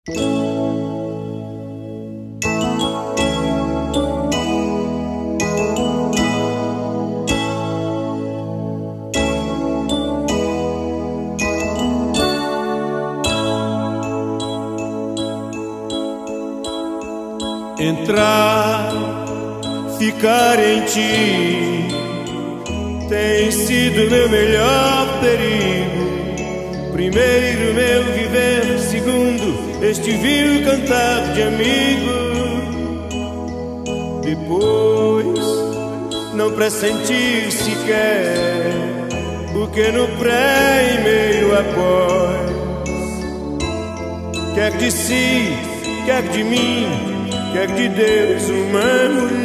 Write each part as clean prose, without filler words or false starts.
Entrar, ficar em ti tem sido meu melhor perigo. Primeiro meu viver, segundo este vil cantar de amigo. Depois não pressentir sequer o que no pré e meio após. Quer de si, quer de mim, quer de Deus uma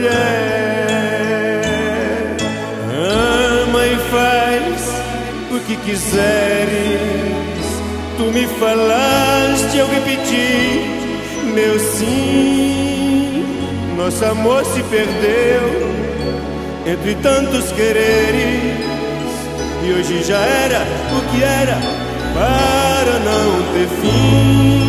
mulher. Ama e faz o que quiseres. Tu me falaste, eu repeti meu sim. Nosso amor se perdeu entre tantos quereres, e hoje já era o que era para não ter fim.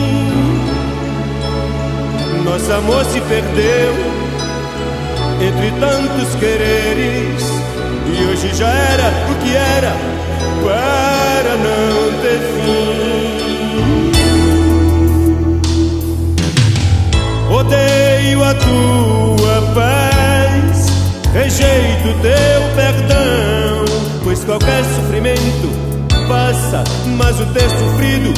Nosso amor se perdeu entre tantos quereres, e hoje já era o que era para não ter fim. Odeio a tua paz, rejeito teu perdão, pois qualquer sofrimento passa, mas o ter sofrido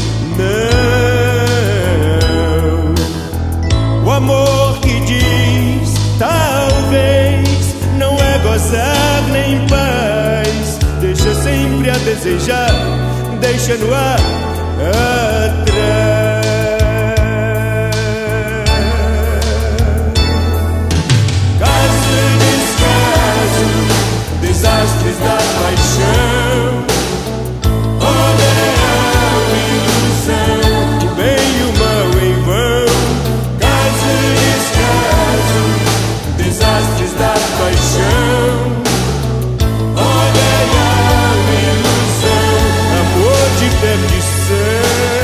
não. O amor que diz talvez não é gozar nem paz, deixa sempre a desejar, deixa no ar atrás. Caso e descaso, desastres da paixão, oleão e ilusão, o bem e o mal em vão. Caso e descaso, desastres da paixão, oleão e ilusão, amor de perdição.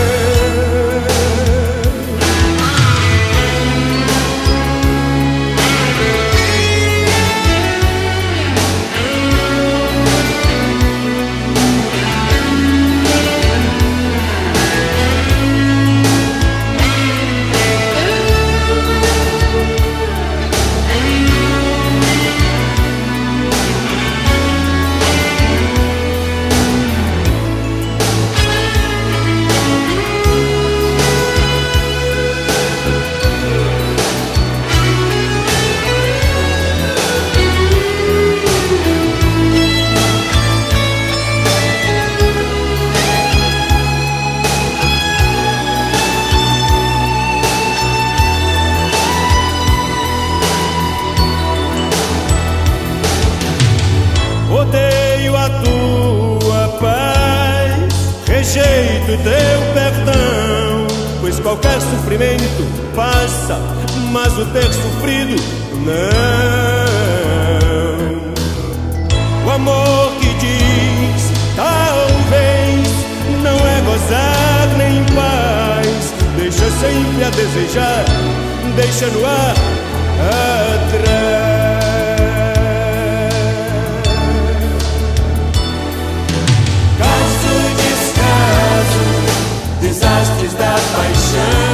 Odeio a tua paz, rejeito teu perdão, pois qualquer sofrimento passa, mas o ter sofrido não. O amor que diz talvez não é gozar nem paz, deixa sempre a desejar, deixa no ar atrás. Desastres da paixão,